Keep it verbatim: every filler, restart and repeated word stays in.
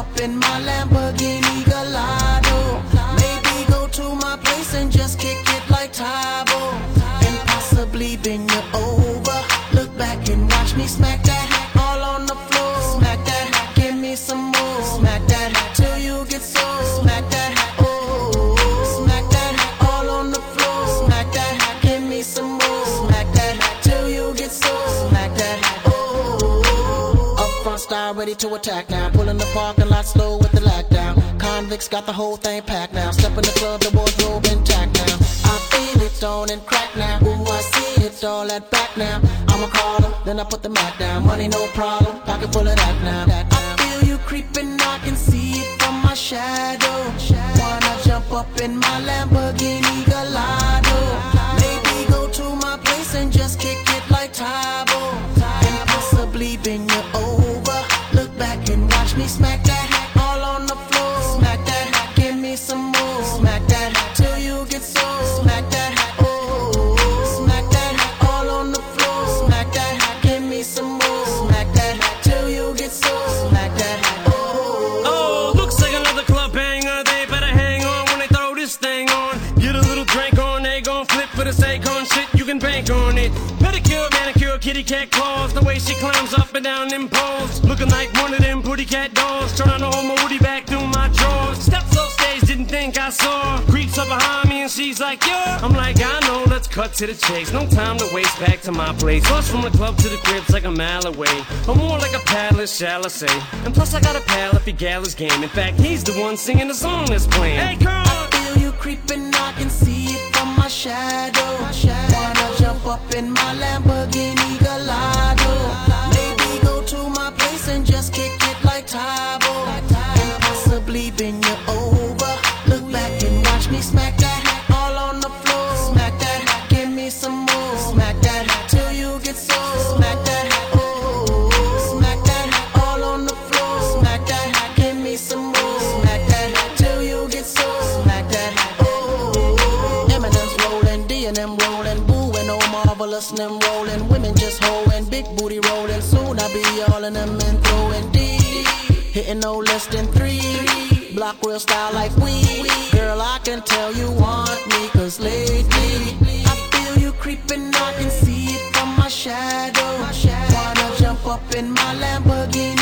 up in my Lamborghini Gallardo. Maybe go to my place and just kick it like Tybo, and possibly bend you over. Look back and watch me smack that all on the floor. Smack that, give me some more. Smack that till you get sore. Smack that, oh, smack that all on the floor. Smack that, give me some more. Smack that till you get sore. Smack that, oh. Up front style ready to attack now. Pulling the parking lot slow with the lockdown. Convicts got the whole thing packed now. Step in the club, the wardrobe intact now. I feel it on and crack now. Ooh, I see it all at back now. I'ma call them, then I put the Mac down. Money no problem, pocket full of that now. I feel you creeping, I can see it from my shadow. Wanna jump up in my Lamborghini Gallardo. Maybe go to my place and just kick it like Tybo, and possibly bend you over. Look back and watch me smack that all on the floor. Smack that, give me some more. Smack that till you get sore. Smack that, oh, smack that all on the floor. Smack that, give me some more. Smack that till you get sore. Smack that, oh. Oh, looks like another club banger. They better hang on when they throw this thing on. Get a little drink on, they gon' flip for the sake on shit. You can bank on it. Pedicure, manicure, kitty cat claws. The way she climbs up and down them poles, looking like one of them pretty cat dolls. Trying to hold my woody back through my drawers. Steps off stage, didn't think I saw. Creeps up behind me and she's like, yo. I'm like, I know, let's cut to the chase. No time to waste, back to my place. Rush from the club to the crib's like a mile away, or more like a paddler, shall I say. And plus I got a pal if he gal his game. In fact, he's the one singing the song that's playing. Hey girl, I feel you creeping, I can see it from my shadow. Wanna jump up in my Lamborghini Gallardo. Maybe go to my place and just kick it like Tybo, and possibly bend you over. Look back and watch me smack that all on the floor. Smack that, give me some more. Smack that till you get sore. Smack that, oh, smack that all on the floor. Smack that, give me some more. Smack that till you get sore. Smack that, oh. Eminem's rolling, D and M rolling, Boo and oh marvelous and them rolling. Women just hoeing, big booty rolling. Soon I'll be all in them and throwing D, hitting no less than three. Block real style like we. Girl, I can tell you want me, cause lately I feel you creeping, I can see it from my shadow. Wanna jump up in my Lamborghini